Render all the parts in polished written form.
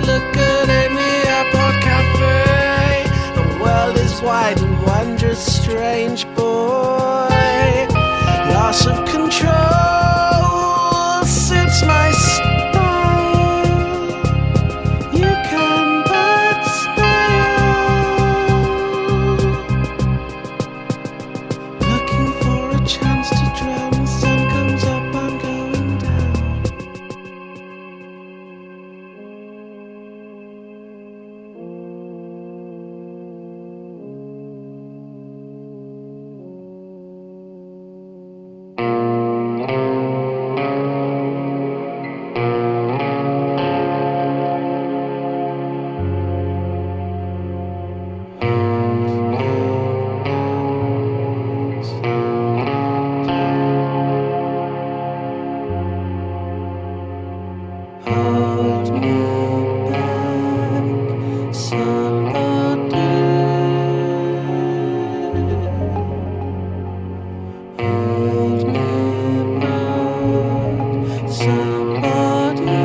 look good in the airport cafe. The world is wide and wondrous, strange boy. Loss of control suits my style. You can but smile, looking for a chance to drown. The sun comes up, I'm going down. Hold me back, somebody. Hold me back, somebody.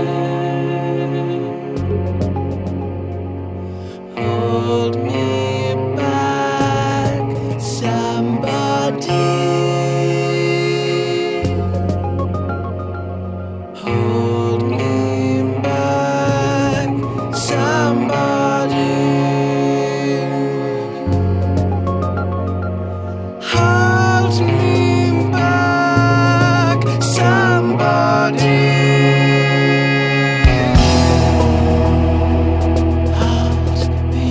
Hold me back, somebody. Hold me back, somebody. Hold me back, somebody. Hold me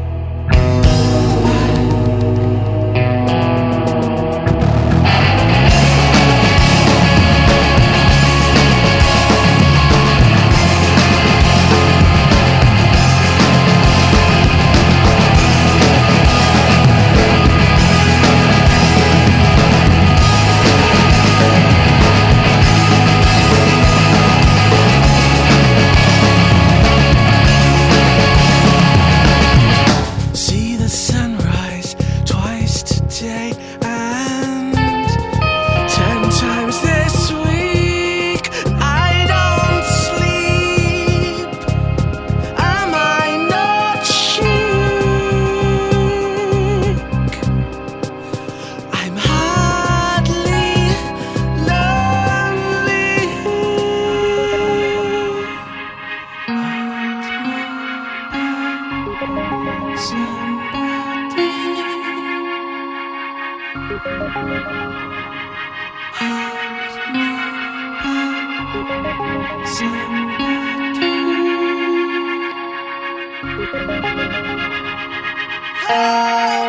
see the sunrise twice today and 10 times this week. I don't sleep. Am I not chic? I'm hardly lonely. Somebody. Somebody.